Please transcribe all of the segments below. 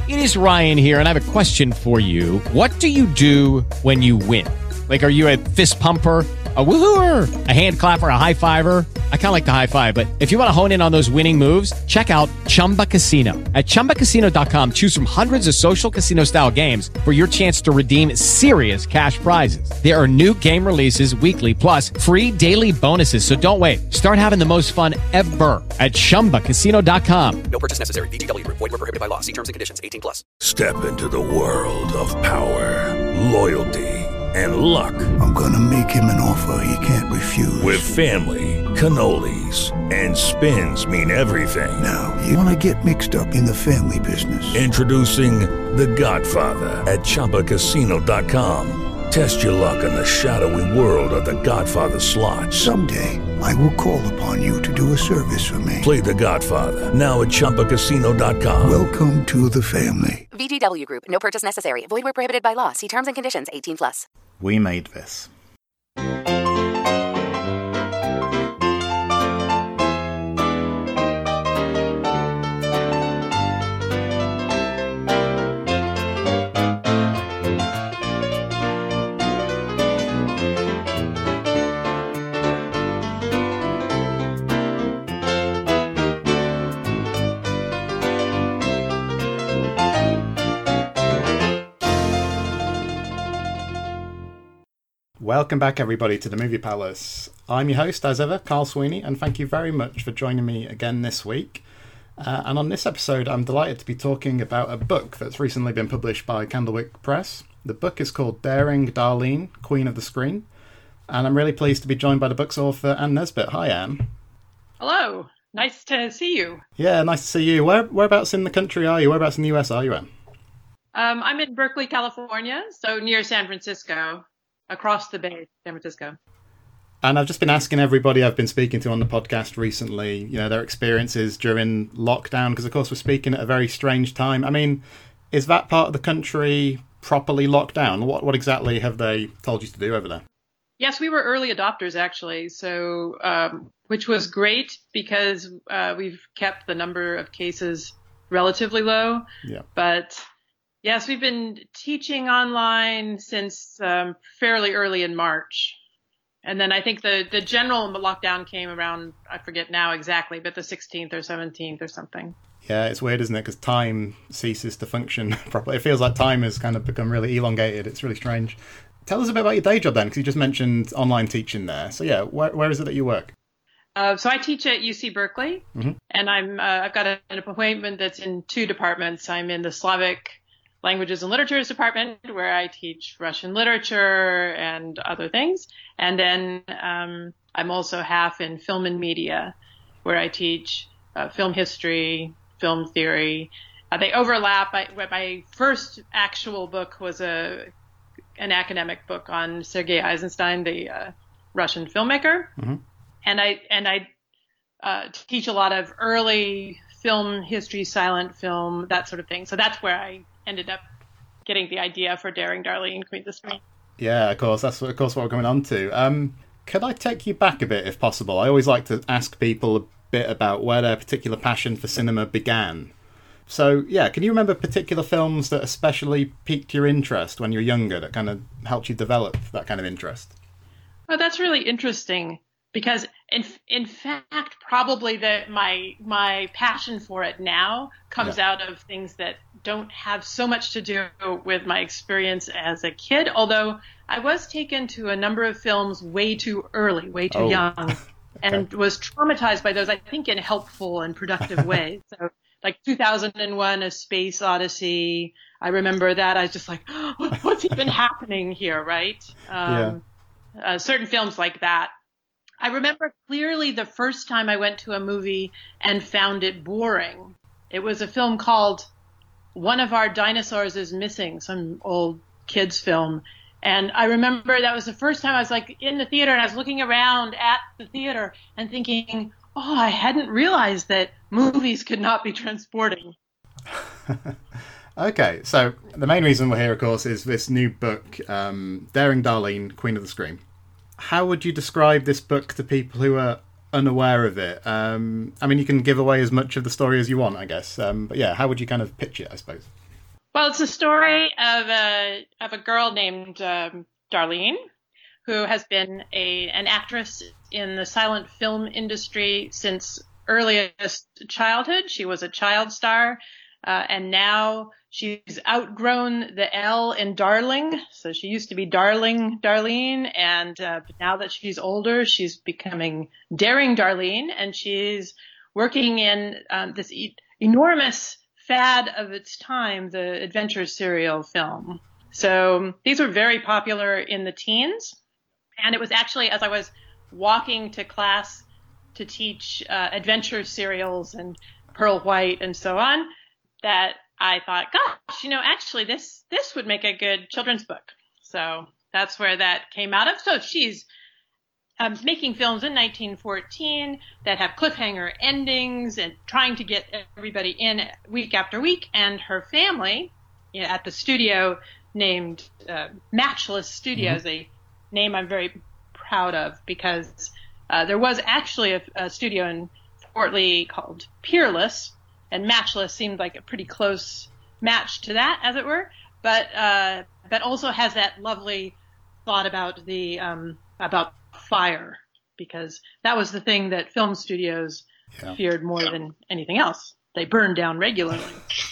It is Ryan here, and I have a question for you. What do you do when you win? Like, are you a fist pumper, a woohooer, a hand clapper, a high fiver? I kind of like the high five, but if you want to hone in on those winning moves, check out Chumba Casino. At ChumbaCasino.com, choose from hundreds of social casino-style games for your chance to redeem serious cash prizes. There are new game releases weekly, plus free daily bonuses. So don't wait. Start having the most fun ever at ChumbaCasino.com. No purchase necessary. VGW Group. Void where prohibited by law. See terms and conditions. 18+. Step into the world of power, loyalty, and luck. I'm gonna make him an offer he can't refuse. With family, cannolis, and spins mean everything. Now, you wanna get mixed up in the family business. Introducing The Godfather at ChumbaCasino.com. Test your luck in the shadowy world of The Godfather slot. Someday, I will call upon you to do a service for me. Play The Godfather, now at ChumbaCasino.com. Welcome to the family. VGW Group. No purchase necessary. Void where prohibited by law. See terms and conditions. 18+. We made this. Welcome back, everybody, to the Movie Palace. I'm your host, as ever, Carl Sweeney, and thank you very much for joining me again this week. And on this episode, I'm delighted to be talking about a book that's recently been published by Candlewick Press. The book is called Daring Darlene, Queen of the Screen, and I'm really pleased to be joined by the book's author, Anne Nesbitt. Hi, Anne. Hello. Nice to see you. Yeah, nice to see you. Whereabouts in the country are you? Whereabouts in the US are you, Anne? I'm in Berkeley, California, so near San Francisco. Across the bay, San Francisco. And I've just been asking everybody I've been speaking to on the podcast recently, their experiences during lockdown, because of course we're speaking at a very strange time. I mean, is that part of the country properly locked down? What exactly have they told you to do over there? Yes, we were early adopters, actually, so which was great because we've kept the number of cases relatively low. Yeah. But yes, we've been teaching online since fairly early in March. And then I think the general lockdown came around, I forget now exactly, but the 16th or 17th or something. Yeah, it's weird, isn't it? Because time ceases to function properly. It feels like time has kind of become really elongated. It's really strange. Tell us a bit about your day job then, because you just mentioned online teaching there. So yeah, where is it that you work? So I teach at UC Berkeley, and I've got an appointment that's in two departments. I'm in the Slavic Languages and Literatures department, where I teach Russian literature and other things. And then I'm also half in film and media, where I teach film history, film theory. They overlap. My first actual book was an academic book on Sergei Eisenstein, the Russian filmmaker. And I teach a lot of early film history, silent film, that sort of thing. So that's where I ended up getting the idea for Daring Darlene, Queen of the Screen. Yeah, of course. That's what we're coming on to. Could I take you back a bit, if possible? I always like to ask people a bit about where their particular passion for cinema began. So, yeah, can you remember particular films that especially piqued your interest when you were younger, that kind of helped you develop that kind of interest? Oh, that's really interesting. Because in fact, probably my passion for it now comes out of things that don't have so much to do with my experience as a kid. Although I was taken to a number of films way too early, way too young, and was traumatized by those, I think, in helpful and productive ways. So like 2001, A Space Odyssey. I remember that. I was just like, oh, what's even happening here, right? Certain films like that. I remember clearly the first time I went to a movie and found it boring. It was a film called One of Our Dinosaurs is Missing, some old kids film. And I remember that was the first time I was like in the theater, and I was looking around at the theater and thinking, oh, I hadn't realized that movies could not be transporting. Okay, so the main reason we're here, of course, is this new book, Daring Darlene, Queen of the Screen. How would you describe this book to people who are unaware of it? I mean, you can give away as much of the story as you want, I guess. But yeah, how would you kind of pitch it, I suppose? Well, it's a story of a girl named Darlene, who has been an actress in the silent film industry since earliest childhood. She was a child star, and now she's outgrown the L in Darling. So she used to be Darling Darlene, and now that she's older, she's becoming Daring Darlene, and she's working in this enormous fad of its time, the adventure serial film. So these were very popular in the teens. And it was actually as I was walking to class to teach adventure serials and Pearl White and so on that I thought, gosh, actually this would make a good children's book. So that's where that came out of. So she's making films in 1914 that have cliffhanger endings and trying to get everybody in week after week. And her family at the studio named Matchless Studios, a name I'm very proud of because there was actually a studio in Fort Lee called Peerless, and Matchless seemed like a pretty close match to that, as it were. But also has that lovely thought about about fire, because that was the thing that film studios feared more than anything else. They burned down regularly.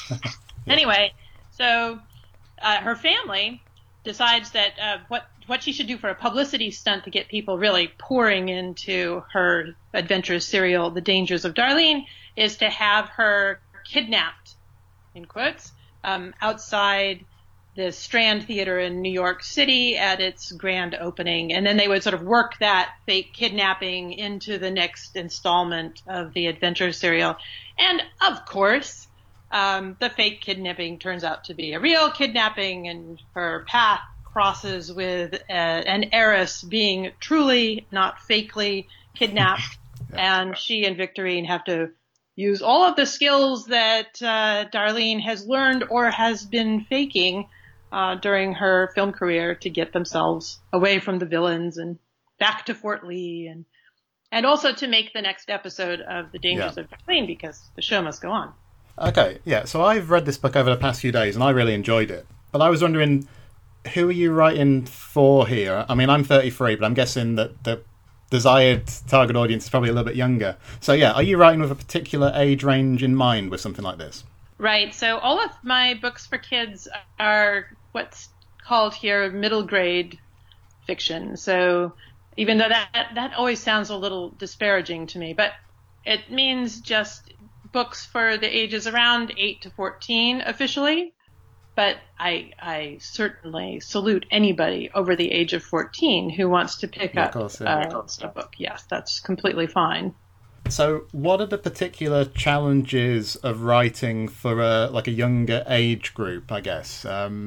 Anyway, so her family decides that what she should do for a publicity stunt to get people really pouring into her adventurous serial, The Dangers of Darlene, is to have her kidnapped, in quotes, outside the Strand Theater in New York City at its grand opening. And then they would sort of work that fake kidnapping into the next installment of the adventure serial. And of course, the fake kidnapping turns out to be a real kidnapping, and her path crosses with an heiress being truly, not fakely, kidnapped. And she and Victorine have to use all of the skills that Darlene has learned or has been faking during her film career to get themselves away from the villains and back to Fort Lee, and also to make the next episode of The Dangers of Darlene, because the show must go on. Okay, yeah, so I've read this book over the past few days and I really enjoyed it. But I was wondering, who are you writing for here? I mean, I'm 33, but I'm guessing that the desired target audience is probably a little bit younger. So yeah, are you writing with a particular age range in mind with something like this? Right, so all of my books for kids are what's called here middle grade fiction. So even though that always sounds a little disparaging to me, but it means just books for the ages around 8 to 14 officially. But I certainly salute anybody over the age of 14 who wants to pick up a book. Yes, that's completely fine. So what are the particular challenges of writing for a younger age group, I guess?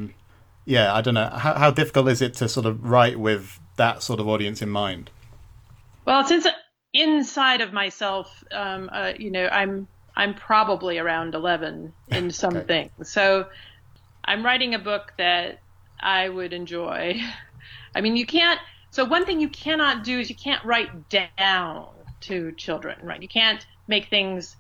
I don't know. How difficult is it to sort of write with that sort of audience in mind? Well, since inside of myself, I'm probably around 11 in some things. So I'm writing a book that I would enjoy. I mean, so one thing you cannot do is you can't write down to children, right? You can't make things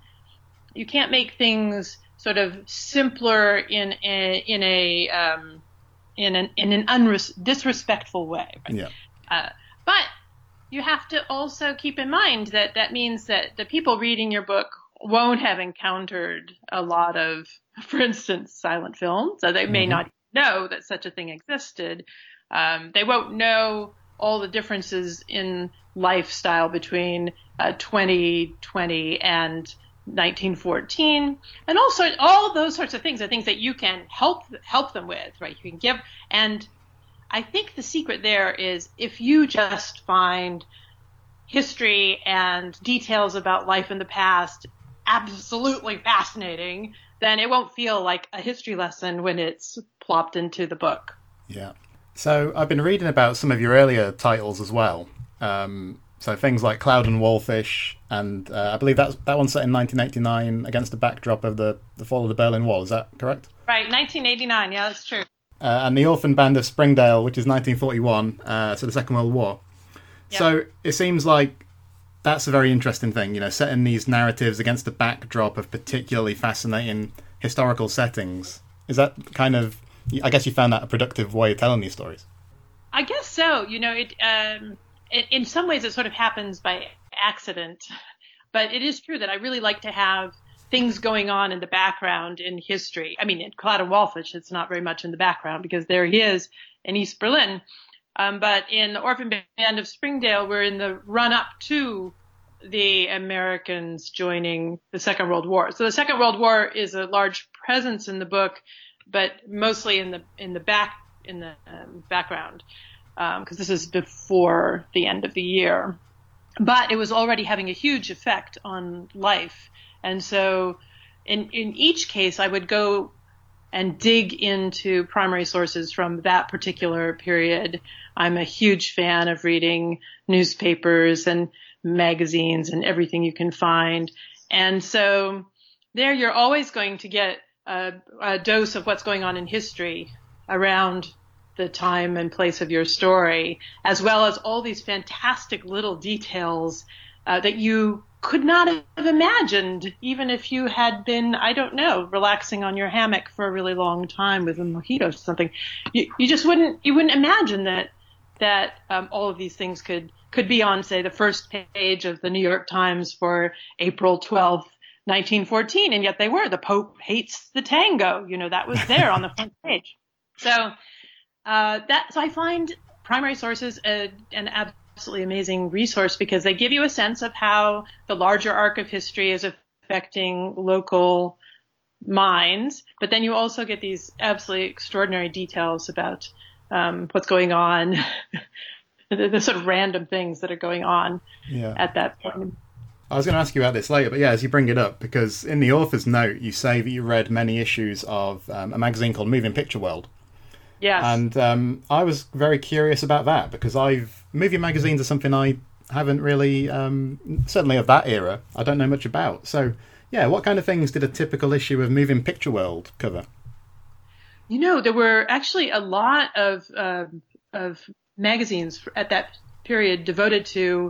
sort of simpler in an disrespectful way, right? Yeah. But you have to also keep in mind that means that the people reading your book won't have encountered a lot of, for instance, silent film, so they may not know that such a thing existed. They won't know all the differences in lifestyle between 2020 and 1914, and also all those sorts of things are things that you can help them with, right? You can give, and I think the secret there is if you just find history and details about life in the past absolutely fascinating, then it won't feel like a history lesson when it's plopped into the book. Yeah. So I've been reading about some of your earlier titles as well. So things like Cloud and Wallfish, and I believe that one's set in 1989 against the backdrop of the fall of the Berlin Wall. Is that correct? Right, 1989. Yeah, that's true. And The Orphan Band of Springdale, which is 1941, so the Second World War. Yep. So it seems like that's a very interesting thing, setting these narratives against the backdrop of particularly fascinating historical settings. Is that kind of, I guess you found that a productive way of telling these stories? I guess so. In some ways it sort of happens by accident, but it is true that I really like to have things going on in the background in history. I mean, in Cloud and Wallfish, it's not very much in the background because there he is in East Berlin. But in The Orphan Band of Springdale, we're in the run-up to the Americans joining the Second World War. So the Second World War is a large presence in the book, but mostly in the background, because this is before the end of the year. But it was already having a huge effect on life. And so in each case, I would go and dig into primary sources from that particular period. I'm a huge fan of reading newspapers and magazines and everything you can find. And so there you're always going to get a dose of what's going on in history around the time and place of your story, as well as all these fantastic little details that you could not have imagined, even if you had been, I don't know, relaxing on your hammock for a really long time with a mojito or something. You just wouldn't imagine that all of these things could be on, say, the first page of the New York Times for April 12th, 1914, and yet they were. The Pope hates the tango. That was there on the front page. So I find primary sources an absolutely amazing resource because they give you a sense of how the larger arc of history is affecting local minds, but then you also get these absolutely extraordinary details about what's going on, the sort of random things that are going on at that point. I was going to ask you about this later, but as you bring it up, because in the author's note, you say that you read many issues of a magazine called Moving Picture World. Yes. And I was very curious about that because movie magazines are something I haven't really, certainly of that era, I don't know much about. So, what kind of things did a typical issue of Moving Picture World cover? There were actually a lot of magazines at that period devoted to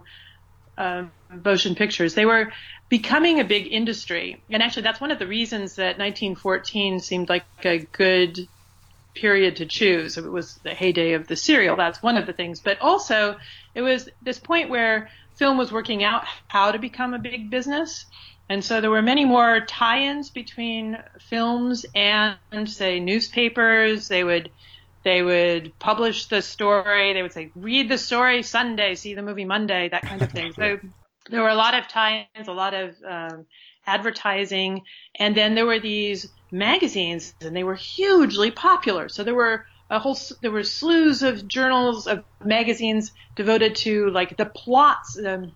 motion pictures. They were becoming a big industry. And actually, that's one of the reasons that 1914 seemed like a good period to choose. It was the heyday of the serial. That's one of the things. But also, it was this point where film was working out how to become a big business. And so there were many more tie-ins between films and, say, newspapers. They would publish the story. They would say, read the story Sunday, see the movie Monday, that kind of thing. So there were a lot of tie-ins, a lot of advertising. And then there were these magazines, and they were hugely popular. So there were slews of journals, of magazines devoted to like the plots, now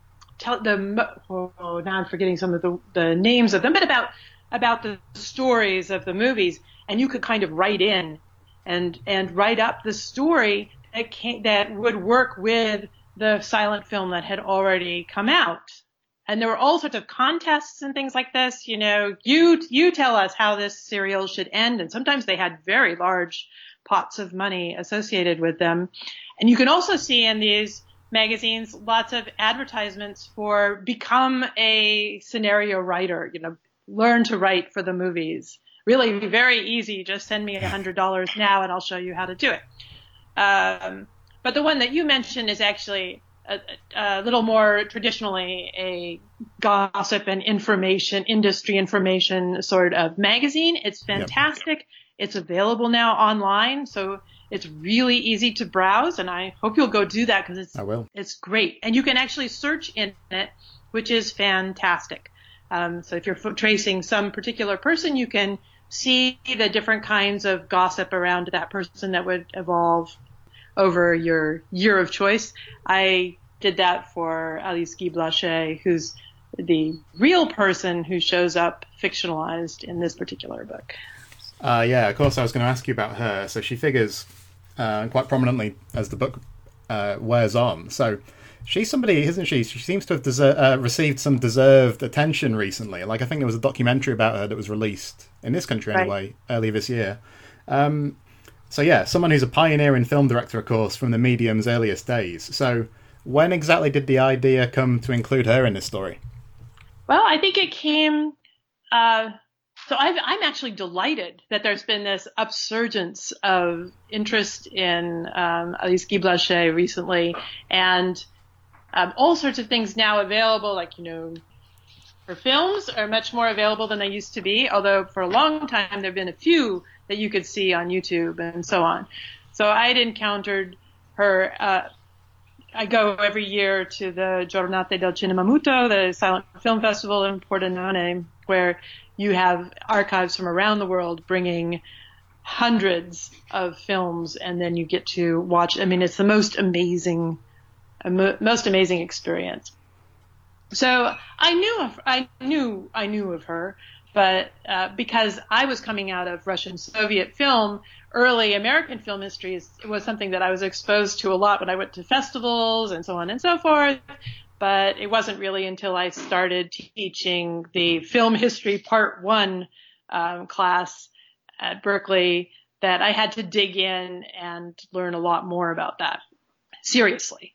I'm forgetting some of the names of them, but about the stories of the movies. And you could kind of write in and write up the story that would work with the silent film that had already come out. And there were all sorts of contests and things like this. You tell us how this serial should end. And sometimes they had very large pots of money associated with them. And you can also see in these magazines lots of advertisements for become a scenario writer, learn to write for the movies. Really very easy. Just send me $100 now and I'll show you how to do it. But the one that you mentioned is actually a little more traditionally a gossip and industry information sort of magazine. It's fantastic. Yep. It's available now online, so it's really easy to browse, and I hope you'll go do that because it's great. And you can actually search in it, which is fantastic. So if you're tracing some particular person, you can see the different kinds of gossip around that person that would evolve over your year of choice. I did that for Alice Guy Blaché, who's the real person who shows up fictionalized in this particular book. Of course, I was going to ask you about her. So she figures quite prominently as the book wears on. So she's somebody, isn't she? She seems to have received some deserved attention recently. Like, I think there was a documentary about her that was released in this country anyway, earlier this year. Someone who's a pioneer in film director, of course, from the medium's earliest days. So when exactly did the idea come to include her in this story? Well, I think it came So I'm actually delighted that there's been this upsurgence of interest in Alice Guy Blaché recently, and all sorts of things now available, like, her films are much more available than they used to be, although for a long time there have been a few that you could see on YouTube and so on. So I'd encountered her. I go every year to the Giornate del Cinema Muto, the silent film festival in Pordenone, where you have archives from around the world bringing hundreds of films, and then you get to watch. I mean, it's the most amazing experience. So I knew of her, but because I was coming out of Russian Soviet film, early American film history it was something that I was exposed to a lot when I went to festivals and so on and so forth. But it wasn't really until I started teaching the film history part 1 class at Berkeley that I had to dig in and learn a lot more about that. Seriously.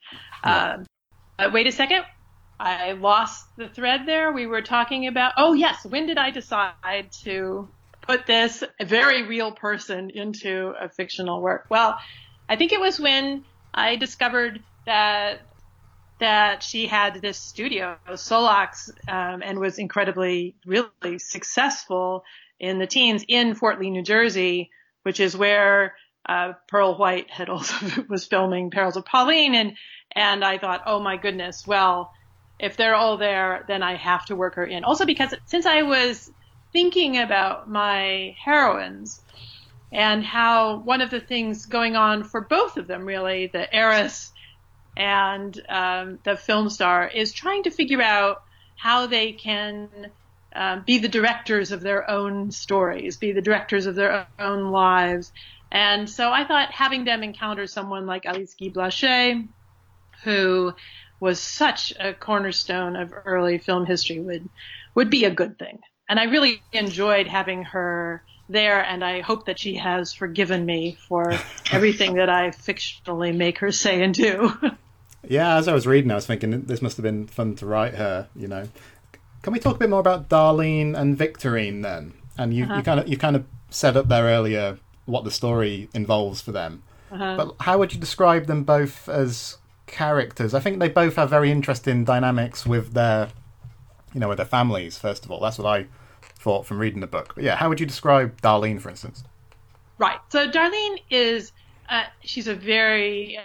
Wait a second. I lost the thread there. We were talking about, when did I decide to put this very real person into a fictional work? Well, I think it was when I discovered that she had this studio, Solax, and was incredibly, really successful in the teens in Fort Lee, New Jersey, which is where Pearl White had also was filming Perils of Pauline. And I thought, oh my goodness, well, if they're all there, then I have to work her in. Also because since I was thinking about my heroines and how one of the things going on for both of them, really, the heiress and the film star, is trying to figure out how they can be the directors of their own stories, be the directors of their own lives. And so I thought having them encounter someone like Alice Guy Blaché, who was such a cornerstone of early film history, would be a good thing. And I really enjoyed having her there, and I hope that she has forgiven me for everything that I fictionally make her say and do. Yeah, as I was reading, I was thinking this must have been fun to write her, Can we talk a bit more about Darlene and Victorine then? And you kind of set up there earlier what the story involves for them. But how would you describe them both as characters? I think they both have very interesting dynamics with their families, first of all. That's what I thought from reading the book. But yeah, how would you describe Darlene, for instance? Right. So Darlene is, she's a very,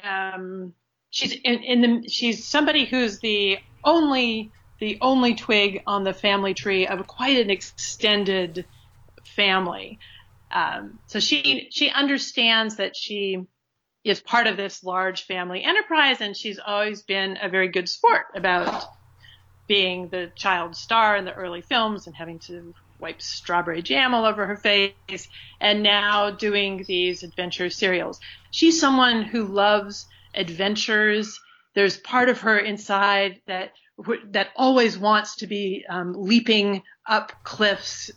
she's somebody who's the only twig on the family tree of quite an extended family. So she understands that she is part of this large family enterprise, and she's always been a very good sport about being the child star in the early films and having to wipe strawberry jam all over her face, and now doing these adventure serials. She's someone who loves adventures. There's part of her inside that always wants to be leaping up cliffs,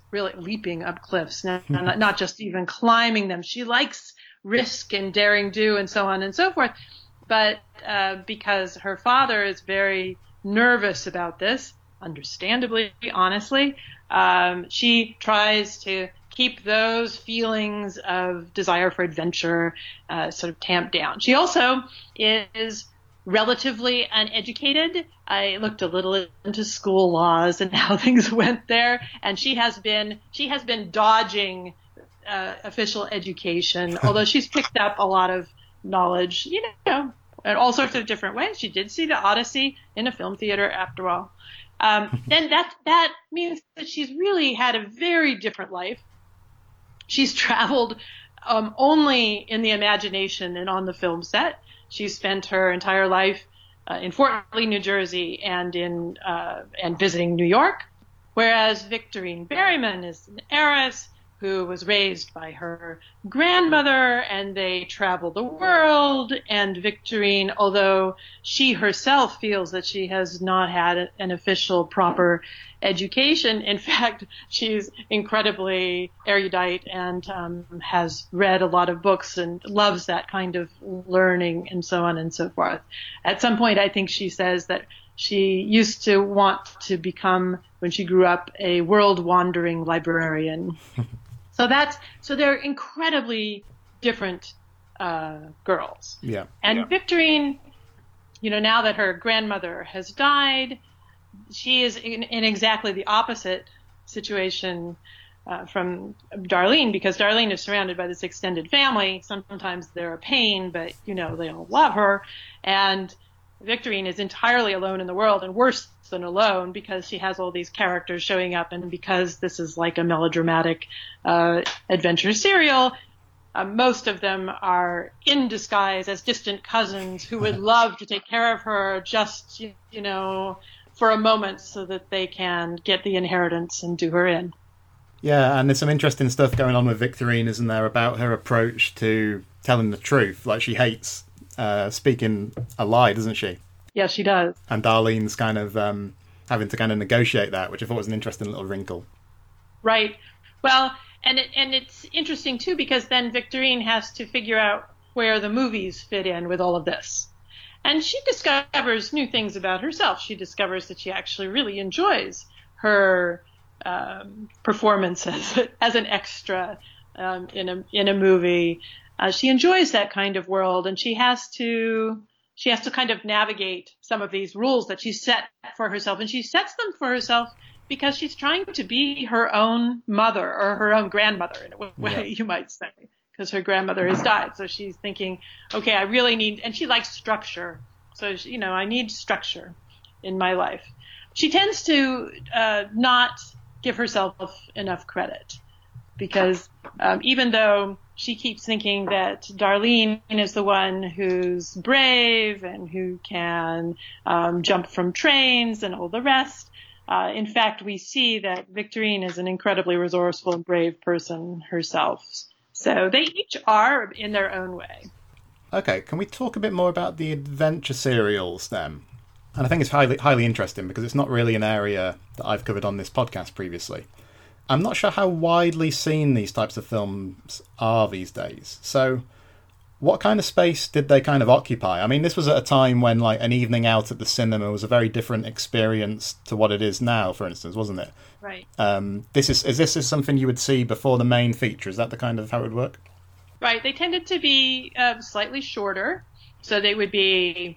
not just even climbing them. She likes risk and daring do and so on and so forth. But because her father is very nervous about this, understandably, honestly, she tries to keep those feelings of desire for adventure sort of tamped down. She also is relatively uneducated. I looked a little into school laws and how things went there, and she has been dodging official education, although she's picked up a lot of knowledge, in all sorts of different ways. She did see the Odyssey in a film theater after all. Then that means that she's really had a very different life. She's traveled only in the imagination and on the film set. She spent her entire life in Fort Lee, New Jersey, and visiting New York. Whereas Victorine Berryman is an heiress who was raised by her grandmother, and they travel the world. And Victorine, although she herself feels that she has not had an official proper education, in fact, she's incredibly erudite and has read a lot of books and loves that kind of learning and so on and so forth. At some point, I think she says that she used to want to become, when she grew up, a world-wandering librarian. So they're incredibly different girls. Yeah. And Victorine, now that her grandmother has died, she is in exactly the opposite situation from Darlene, because Darlene is surrounded by this extended family. Sometimes they're a pain, but, they all love her. And Victorine is entirely alone in the world, and worse than alone, because she has all these characters showing up, and because this is like a melodramatic adventure serial, most of them are in disguise as distant cousins who would love to take care of her just, for a moment so that they can get the inheritance and do her in. Yeah, and there's some interesting stuff going on with Victorine, isn't there, about her approach to telling the truth. Like, she hates speaking a lie, doesn't she? Yeah, she does. And Darlene's kind of having to kind of negotiate that, which I thought was an interesting little wrinkle. Right. Well, and it's interesting, too, because then Victorine has to figure out where the movies fit in with all of this. And she discovers new things about herself. She discovers that she actually really enjoys her performance as an extra in a movie. She enjoys that kind of world, and she has to kind of navigate some of these rules that she set for herself. And she sets them for herself because she's trying to be her own mother, or her own grandmother, in a way, you might say, because her grandmother has died. So she's thinking, okay, I really need, and she likes structure. So, I need structure in my life. She tends to not give herself enough credit, because even though she keeps thinking that Darlene is the one who's brave and who can jump from trains and all the rest, in fact, we see that Victorine is an incredibly resourceful and brave person herself. So they each are in their own way. Okay, can we talk a bit more about the adventure serials then? And I think it's highly interesting, because it's not really an area that I've covered on this podcast previously. I'm not sure how widely seen these types of films are these days. So what kind of space did they kind of occupy? I mean, this was at a time when, like, an evening out at the cinema was a very different experience to what it is now, for instance, wasn't it? Right. Is this something you would see before the main feature? Is that the kind of how it would work? Right. They tended to be slightly shorter, so they would be,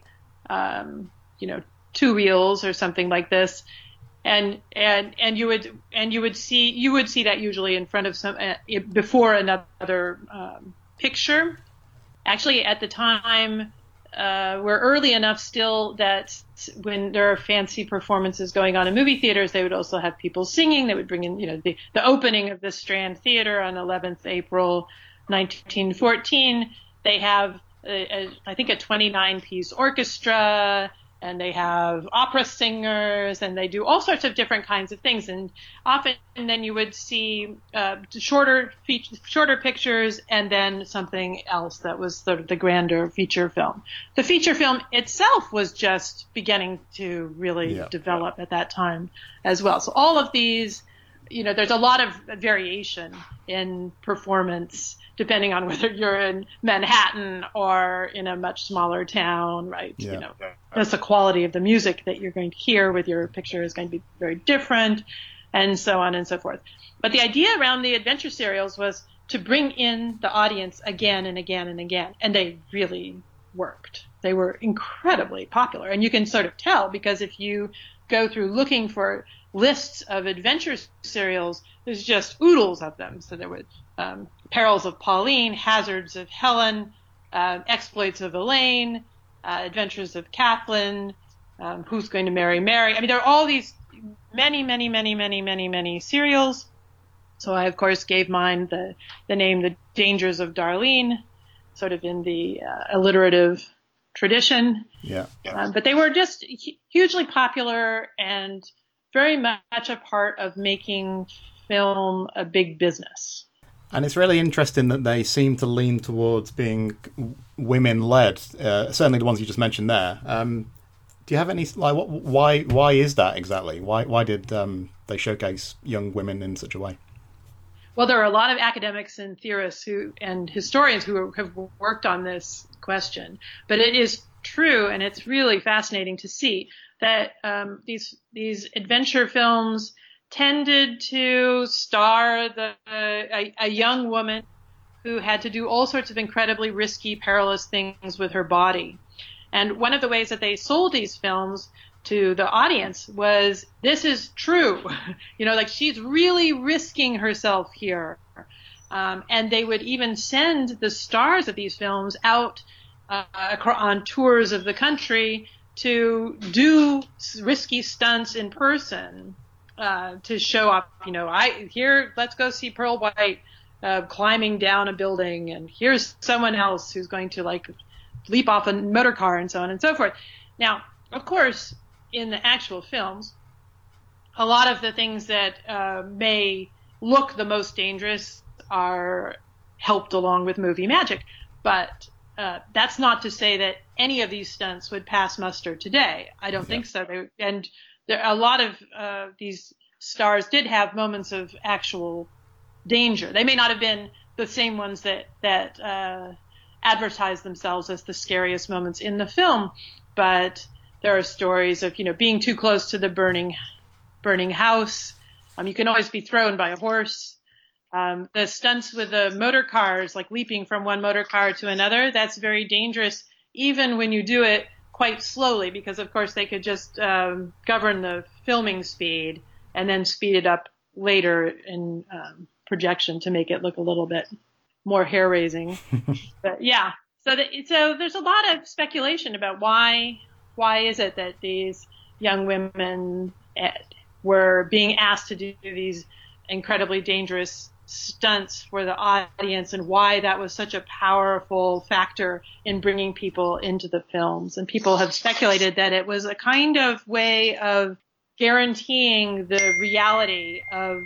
2 reels or something like this, and you would see that usually in front of some before another picture. Actually, at the time, we're early enough still that when there are fancy performances going on in movie theaters, they would also have people singing. They would bring in, the opening of the Strand Theater on 11th April 1914. They have, I think, a 29-piece orchestra, and they have opera singers, and they do all sorts of different kinds of things. And often then you would see shorter pictures, and then something else that was the grander feature film. The feature film itself was just beginning to really develop at that time as well. So all of these, there's a lot of variation in performance depending on whether you're in Manhattan or in a much smaller town, right? Yeah. That's the quality of the music that you're going to hear with your picture is going to be very different, and so on and so forth. But the idea around the adventure serials was to bring in the audience again and again and again, and they really worked. They were incredibly popular, and you can sort of tell, because if you go through looking for lists of adventure serials, there's just oodles of them. So there were Perils of Pauline, Hazards of Helen, Exploits of Elaine, Adventures of Kathleen, Who's Going to Marry Mary. I mean, there are all these many serials. So I, of course, gave mine the name The Dangers of Darlene, sort of in the alliterative tradition. Yeah. But they were just hugely popular and very much a part of making film a big business. And it's really interesting that they seem to lean towards being women-led. Certainly the ones you just mentioned there. Do you have any why is that exactly? Why did they showcase young women in such a way? Well, there are a lot of academics and theorists and historians who have worked on this question, but it is true, and it's really fascinating to see that these adventure films tended to star a young woman who had to do all sorts of incredibly risky, perilous things with her body. And one of the ways that they sold these films to the audience was, this is true. Like she's really risking herself here. And they would even send the stars of these films out on tours of the country to do risky stunts in person, to show up, let's go see Pearl White climbing down a building, and here's someone else who's going to leap off a motor car, and so on and so forth. Now, of course, in the actual films, a lot of the things that may look the most dangerous are helped along with movie magic. But that's not to say that any of these stunts would pass muster today. I don't think so. A lot of these stars did have moments of actual danger. They may not have been the same ones that advertise themselves as the scariest moments in the film, but there are stories of, being too close to the burning house. You can always be thrown by a horse. The stunts with the motor cars, like leaping from one motor car to another, that's very dangerous, even when you do it quite slowly, because of course they could just govern the filming speed and then speed it up later in projection to make it look a little bit more hair-raising. But yeah, so there's a lot of speculation about why is it that these young women were being asked to do these incredibly dangerous stunts for the audience, and why that was such a powerful factor in bringing people into the films. And people have speculated that it was a kind of way of guaranteeing the reality of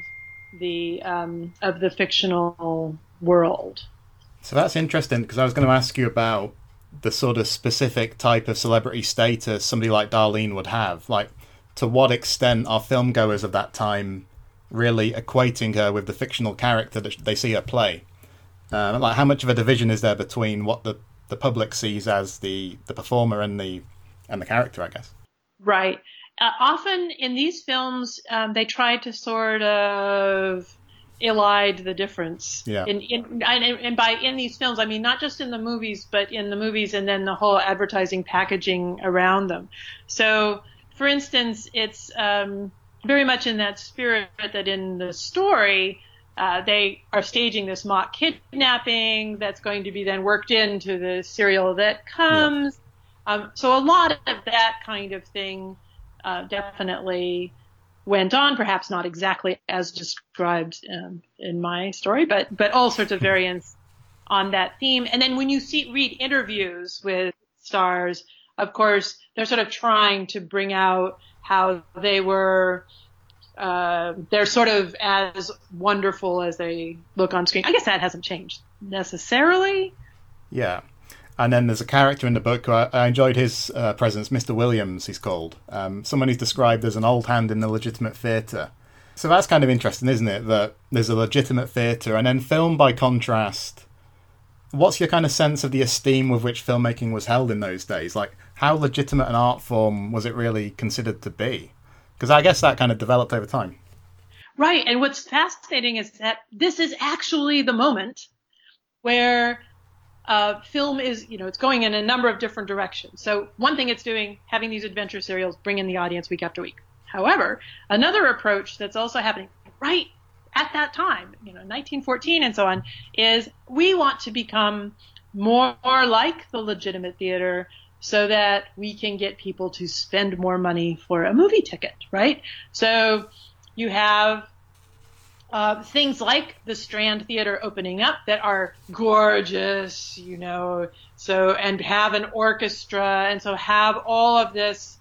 the fictional world. So that's interesting, because I was going to ask you about the sort of specific type of celebrity status somebody like Darlene would have. Like, to what extent are filmgoers of that time really equating her with the fictional character that they see her play? Like, how much of a division is there between what the public sees as the performer and the character, I guess? Right. Often in these films, they try to sort of elide the difference. Yeah. And by in these films, I mean not just in the movies, but in the movies and then the whole advertising packaging around them. So, for instance, it's very much in that spirit that in the story, they are staging this mock kidnapping that's going to be then worked into the serial that comes. Yeah. So a lot of that kind of thing definitely went on, perhaps not exactly as described in my story, but all sorts of variants on that theme. And then when you read interviews with stars, of course, they're sort of trying to bring out how they were, they're sort of as wonderful as they look on screen. I guess that hasn't changed necessarily. Yeah. And then there's a character in the book who I enjoyed his presence, Mr. Williams, he's called. Someone who's described as an old hand in the legitimate theatre. So that's kind of interesting, isn't it? That there's a legitimate theatre, and then film, by contrast, what's your kind of sense of the esteem with which filmmaking was held in those days? Like, how legitimate an art form was it really considered to be? Because I guess that kind of developed over time. Right, and what's fascinating is that this is actually the moment where film is, it's going in a number of different directions. So one thing it's doing, having these adventure serials, bring in the audience week after week. However, another approach that's also happening right at that time, 1914 and so on, is we want to become more like the legitimate theater so that we can get people to spend more money for a movie ticket, right? So you have things like the Strand Theater opening up that are gorgeous, and have an orchestra, and so have all of this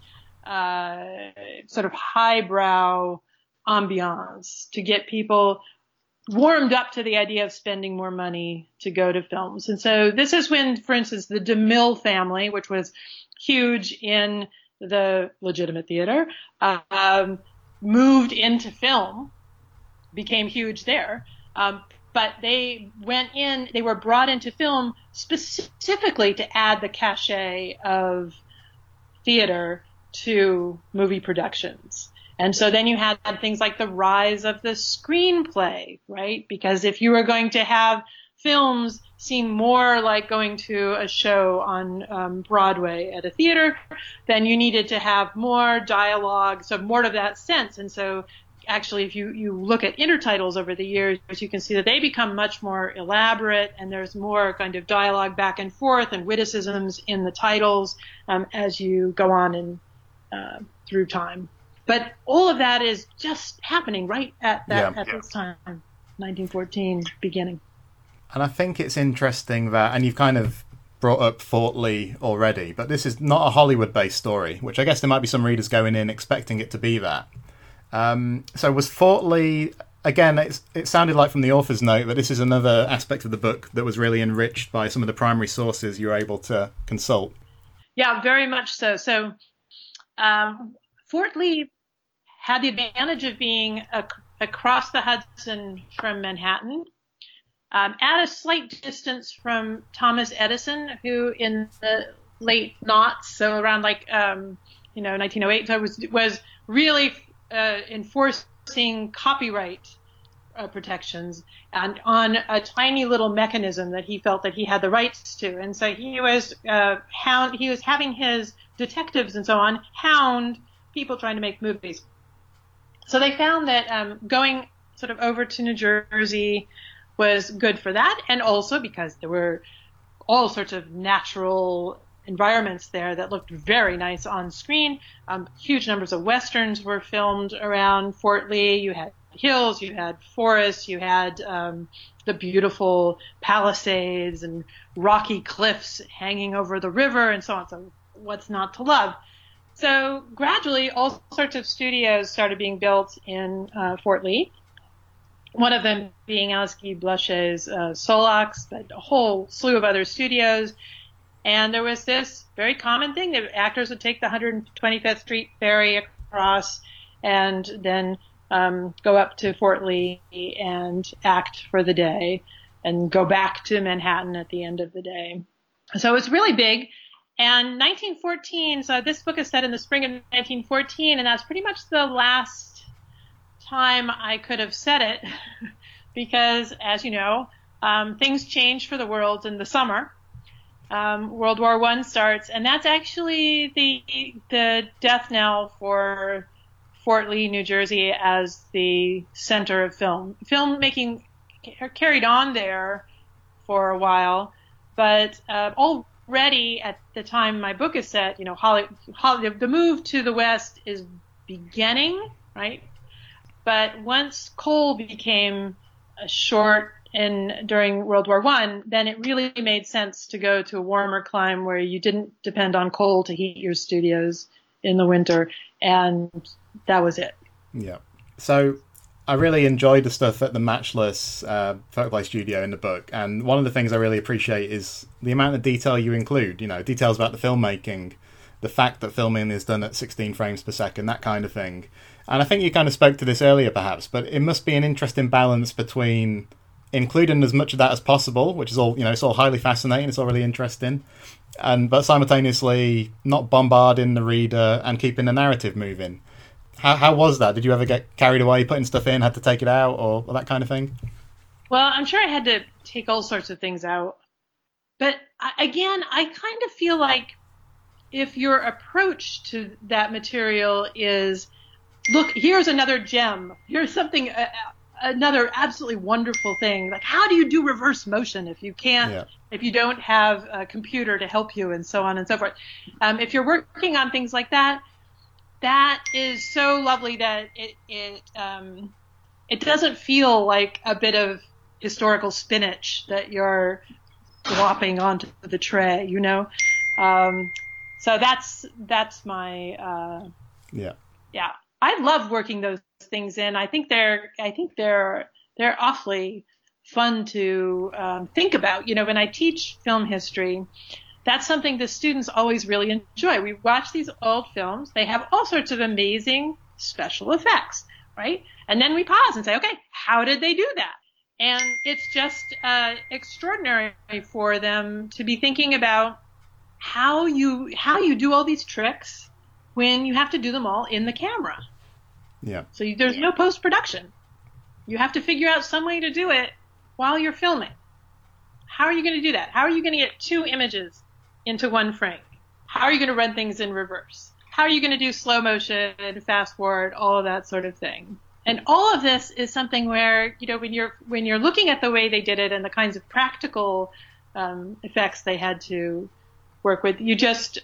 sort of highbrow ambiance to get people warmed up to the idea of spending more money to go to films. And so this is when, for instance, the DeMille family, which was huge in the legitimate theater, moved into film, became huge there. But they were brought into film specifically to add the cachet of theater to movie productions. And so then you had things like the rise of the screenplay, right? Because if you were going to have films seem more like going to a show on Broadway at a theater, then you needed to have more dialogue, so more of that sense. And so actually, if you look at intertitles over the years, you can see that they become much more elaborate, and there's more kind of dialogue back and forth and witticisms in the titles as you go on in through time. But all of that is just happening right at this time, 1914 beginning. And I think it's interesting that, and you've kind of brought up Fort Lee already, but this is not a Hollywood-based story, which I guess there might be some readers going in expecting it to be that. So was Fort Lee, again, it sounded like from the author's note that this is another aspect of the book that was really enriched by some of the primary sources you were able to consult. Yeah, very much so. So Fort Lee had the advantage of being across the Hudson from Manhattan, at a slight distance from Thomas Edison, who in the late noughts, so around 1908, was really enforcing copyright protections and on a tiny little mechanism that he felt that he had the rights to. And so he was having his detectives and so on hound people trying to make movies. So they found that going sort of over to New Jersey was good for that, and also because there were all sorts of natural environments there that looked very nice on screen. Huge numbers of westerns were filmed around Fort Lee. You had hills, you had forests, you had the beautiful Palisades and rocky cliffs hanging over the river and so on. So what's not to love? So gradually, all sorts of studios started being built in Fort Lee. One of them being Alice-Guy Blachet's Solax, but a whole slew of other studios. And there was this very common thing that actors would take the 125th Street ferry across and then go up to Fort Lee and act for the day and go back to Manhattan at the end of the day. So it's really big. And 1914, so this book is set in the spring of 1914, and that's pretty much the last time I could have said it because, as you know, things change for the world in the summer. World War I starts, and that's actually the death knell for Fort Lee, New Jersey, as the center of film. Filmmaking carried on there for a while, but already at the time my book is set, the move to the West is beginning, right? But once coal became short during World War I, then it really made sense to go to a warmer climate where you didn't depend on coal to heat your studios in the winter, and that was it. Yeah. So I really enjoyed the stuff at the Matchless photoplay studio in the book, and one of the things I really appreciate is the amount of detail you include, details about the filmmaking, the fact that filming is done at 16 frames per second, that kind of thing. And I think you kind of spoke to this earlier perhaps, but it must be an interesting balance between including as much of that as possible, which is all, it's all highly fascinating, it's all really interesting, but simultaneously not bombarding the reader and keeping the narrative moving. How was that? Did you ever get carried away putting stuff in, had to take it out, or that kind of thing? Well, I'm sure I had to take all sorts of things out. But again, I kind of feel like if your approach to that material is, look, here's another gem, here's something, another absolutely wonderful thing. Like, how do you do reverse motion if you can't, if you don't have a computer to help you, and so on and so forth. If you're working on things like that, that is so lovely that it doesn't feel like a bit of historical spinach that you're glopping onto the tray, So that's my yeah. I love working those things in. I think they're awfully fun to think about. When I teach film history, that's something the students always really enjoy. We watch these old films. They have all sorts of amazing special effects, right? And then we pause and say, okay, how did they do that? And it's just extraordinary for them to be thinking about how you do all these tricks when you have to do them all in the camera. Yeah. So there's no post-production. You have to figure out some way to do it while you're filming. How are you going to do that? How are you going to get two images into one frame? How are you going to run things in reverse? How are you going to do slow motion, fast forward, all of that sort of thing? And all of this is something where, when you're looking at the way they did it and the kinds of practical effects they had to work with, you're just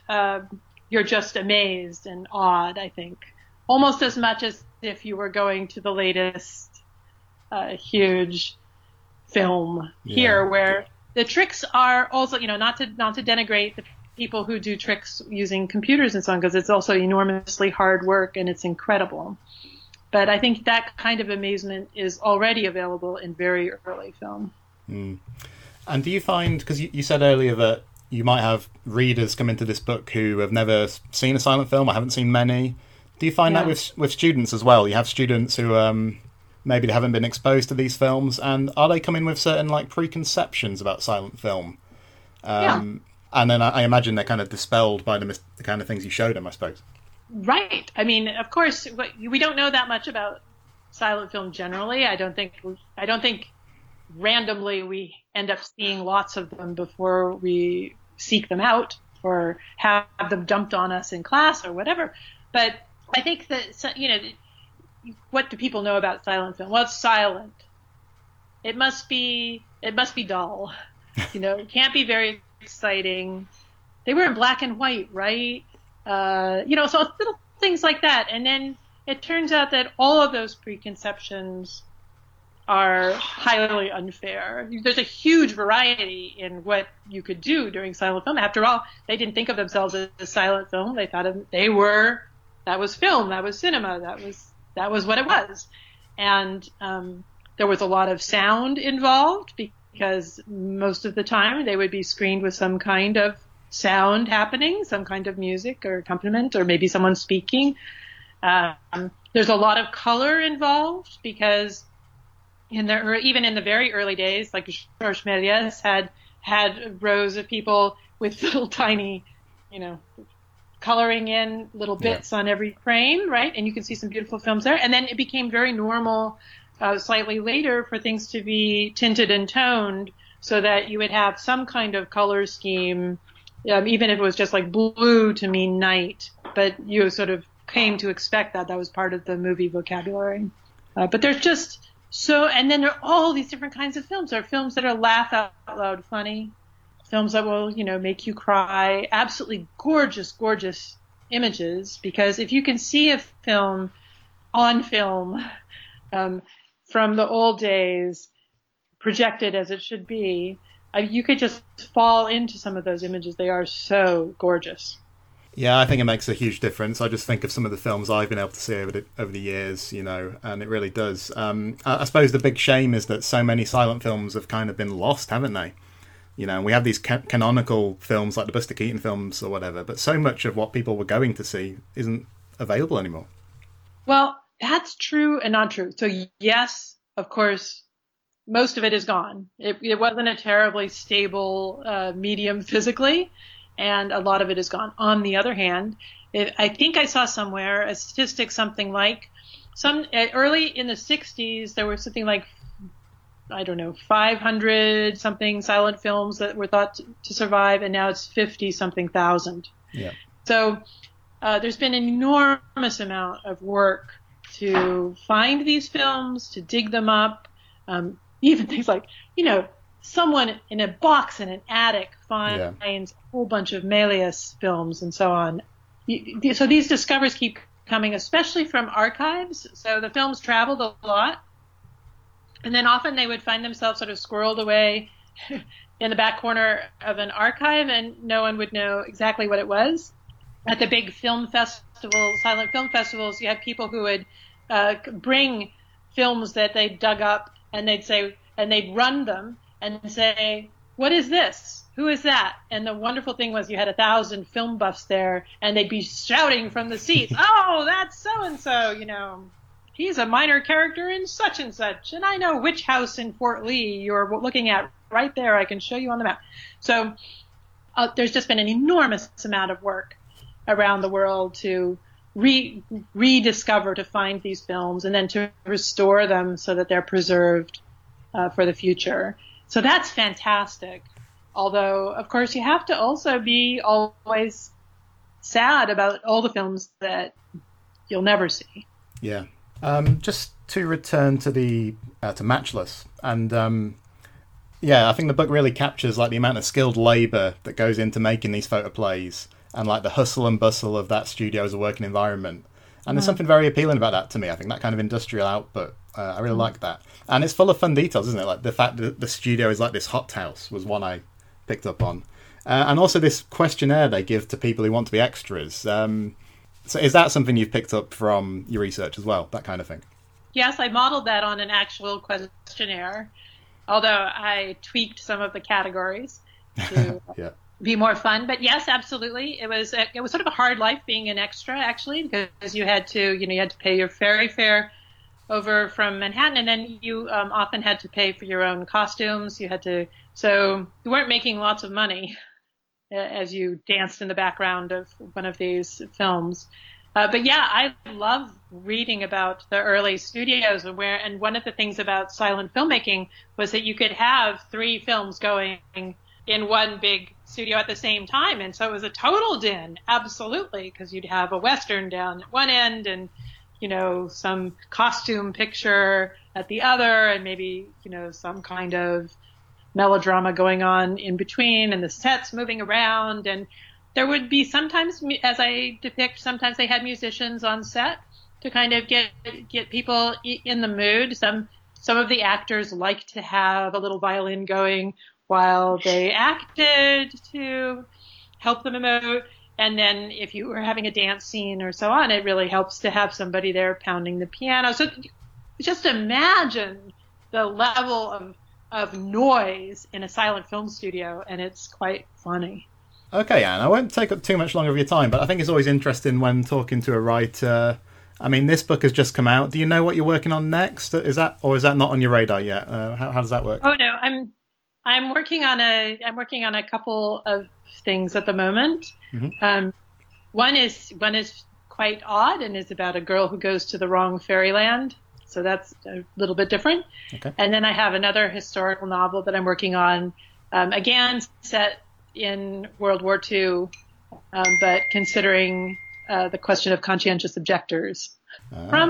amazed and awed, I think, almost as much as if you were going to the latest huge film here, where the tricks are also, not to denigrate the people who do tricks using computers and so on, because it's also enormously hard work and it's incredible. But I think that kind of amazement is already available in very early film. Mm. And do you find, because you said earlier that you might have readers come into this book who have never seen a silent film or haven't seen many, do you find that with students as well? You have students who maybe they haven't been exposed to these films, and are they coming with certain preconceptions about silent film? And then I imagine they're kind of dispelled by the kind of things you showed them, I suppose. Right. I mean, of course, we don't know that much about silent film generally. I don't think randomly we end up seeing lots of them before we seek them out or have them dumped on us in class or whatever. But I think that, what do people know about silent film? Well, it's silent. It must be dull. It can't be very exciting. They were in black and white, right? So little things like that. And then it turns out that all of those preconceptions are highly unfair. There's a huge variety in what you could do during silent film. After all, they didn't think of themselves as a silent film. They thought that was film, that was cinema, that was what it was. And there was a lot of sound involved because most of the time they would be screened with some kind of sound happening, some kind of music or accompaniment, or maybe someone speaking. There's a lot of color involved because even in the very early days, like Georges Méliès had rows of people with little tiny, coloring in little bits on every frame, right? And you can see some beautiful films there. And then it became very normal slightly later for things to be tinted and toned so that you would have some kind of color scheme, even if it was just like blue to mean night, but you sort of came to expect that was part of the movie vocabulary. But there's just and then there are all these different kinds of films. There are films that are laugh out loud funny, films that will, make you cry, absolutely gorgeous, gorgeous images, because if you can see a film on film from the old days, projected as it should be, you could just fall into some of those images. They are so gorgeous. Yeah, I think it makes a huge difference. I just think of some of the films I've been able to see over the years, and it really does. I suppose the big shame is that so many silent films have kind of been lost, haven't they? We have these canonical films like the Buster Keaton films or whatever, but so much of what people were going to see isn't available anymore. Well, that's true and not true. So yes, of course, most of it is gone. It wasn't a terribly stable medium physically, and a lot of it is gone. On the other hand, I think I saw somewhere a statistic, something like early in the 60s, there was something like, 500 something silent films that were thought to survive, and now it's 50 something thousand. Yeah. So there's been an enormous amount of work to find these films, to dig them up. Even things like, someone in a box in an attic finds a whole bunch of Méliès films and so on. So these discoveries keep coming, especially from archives. So the films traveled a lot. And then often they would find themselves sort of squirreled away in the back corner of an archive, and no one would know exactly what it was. At the big film festivals, silent film festivals, you had people who would bring films that they dug up, and they'd run them and say, "What is this? Who is that?" And the wonderful thing was you had 1,000 film buffs there, and they'd be shouting from the seats, "Oh, that's so-and-so," he's a minor character in such and such, and I know which house in Fort Lee you're looking at right there. I can show you on the map. So there's just been an enormous amount of work around the world to rediscover, to find these films, and then to restore them so that they're preserved for the future. So that's fantastic. Although, of course, you have to also be always sad about all the films that you'll never see. Yeah. Just to return to the to Matchless, and I think the book really captures like the amount of skilled labour that goes into making these photoplays, and like the hustle and bustle of that studio as a working environment. And there's something very appealing about that to me. I think that kind of industrial output, I really like that. And it's full of fun details, isn't it? Like the fact that the studio is like this hothouse was one I picked up on. And also this questionnaire they give to people who want to be extras. So is that something you've picked up from your research as well, that kind of thing? Yes, I modeled that on an actual questionnaire, although I tweaked some of the categories to be more fun. But yes, absolutely. It was sort of a hard life being an extra, actually, because you had to pay your ferry fare over from Manhattan, and then you often had to pay for your own costumes. So you weren't making lots of money as you danced in the background of one of these films. But yeah, I love reading about the early studios, and one of the things about silent filmmaking was that you could have 3 films going in one big studio at the same time. And so it was a total din, absolutely, because you'd have a Western down at one end and, some costume picture at the other, and maybe, some kind of melodrama going on in between, and the sets moving around. And there would be sometimes, as I depict, sometimes they had musicians on set to kind of get people in the mood. Some of the actors liked to have a little violin going while they acted to help them emote. And then if you were having a dance scene or so on, it really helps to have somebody there pounding the piano. So just imagine the level of noise in a silent film studio, and it's quite funny. Okay, Anne, I won't take up too much longer of your time, but I think it's always interesting when talking to a writer. I mean, this book has just come out. Do you know what you're working on next? Is that not on your radar yet? How does that work? Oh no, I'm working on a couple of things at the moment. Mm-hmm. One is quite odd and is about a girl who goes to the wrong fairyland. So that's a little bit different. Okay. And then I have another historical novel that I'm working on, again set in World War II, but considering the question of conscientious objectors from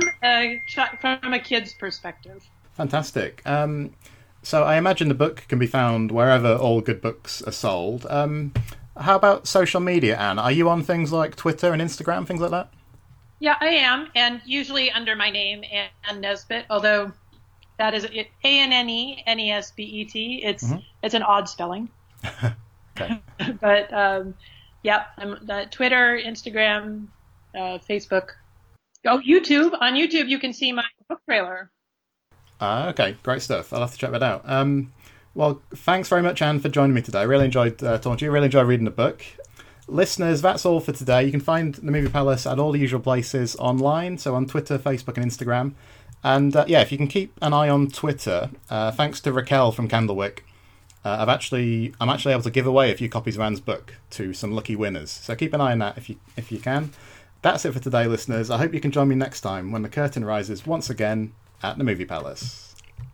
a kid's perspective. Fantastic. So I imagine the book can be found wherever all good books are sold. How about social media, Anne? Are you on things like Twitter and Instagram, things like that? Yeah, I am, and usually under my name, Anne Nesbitt, although that is ANNE NESBET. It's an odd spelling. Okay. But I'm Twitter, Instagram, Facebook. Oh, YouTube. On YouTube, you can see my book trailer. Okay, great stuff. I'll have to check that out. Well, thanks very much, Anne, for joining me today. I really enjoyed talking to you. Really enjoyed reading the book. Listeners, that's all for today. You can find The Movie Palace at all the usual places online, so on Twitter, Facebook and Instagram. And if you can keep an eye on Twitter, thanks to Raquel from Candlewick, I'm actually able to give away a few copies of Anne's book to some lucky winners. So keep an eye on that if you can. That's it for today, listeners. I hope you can join me next time when the curtain rises once again at The Movie Palace.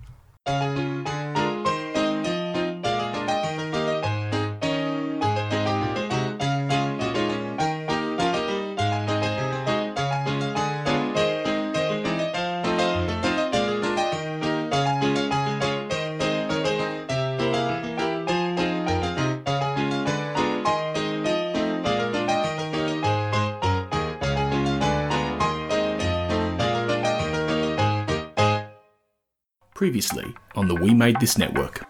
Previously on the We Made This Network.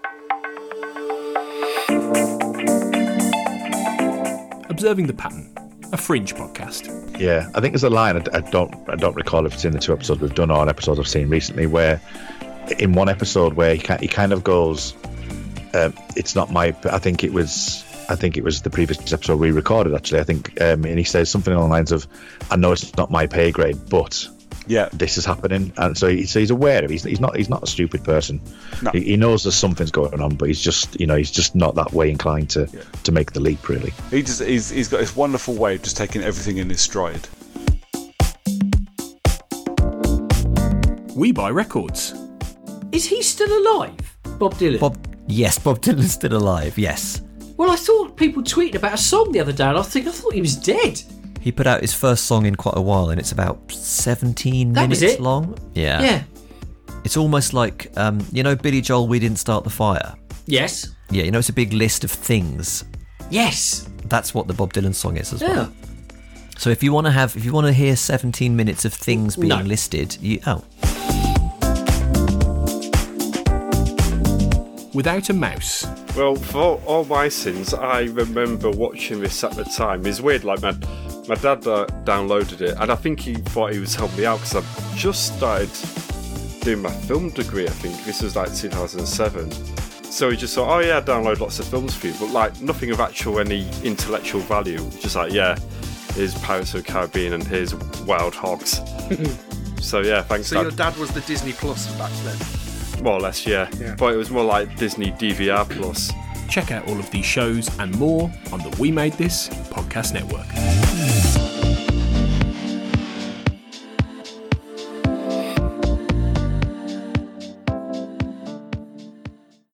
Observing the Pattern, a Fringe podcast. Yeah, I think there's a line, I don't recall if it's in the 2 episodes we've done or an episode I've seen recently, where in one episode where he kind of goes, it's not my, I think it was the previous episode we recorded actually, I think, and he says something along the lines of, I know it's not my pay grade, but this is happening, and so he's aware of it. He's not a stupid person. No. He knows there's something's going on, but he's just not that way inclined to make the leap, really. He's got this wonderful way of just taking everything in his stride. We Buy Records. Is he still alive, Bob Dylan? Yes, Bob Dylan's still alive, yes. Well, I thought people tweeted about a song the other day, and I thought he was dead. He put out his first song in quite a while, and it's about 17 minutes long. Yeah. Yeah. It's almost like, Billy Joel, We Didn't Start the Fire. Yes. Yeah, it's a big list of things. Yes. That's what the Bob Dylan song is as well. So if you want to hear 17 minutes of things being listed, Without a Mouse. Well, for all my sins, I remember watching this at the time. It's weird, like my dad downloaded it, and I think he thought he was helping me out because I just started doing my film degree, I think. This was like 2007. So he just thought, oh yeah, download lots of films for you, but like nothing of actual any intellectual value. Just like, yeah, here's Pirates of the Caribbean and here's Wild Hogs. So yeah, thanks. So your dad was the Disney Plus back then? More or less, yeah. But it was more like Disney DVR Plus. Check out all of these shows and more on the We Made This podcast network.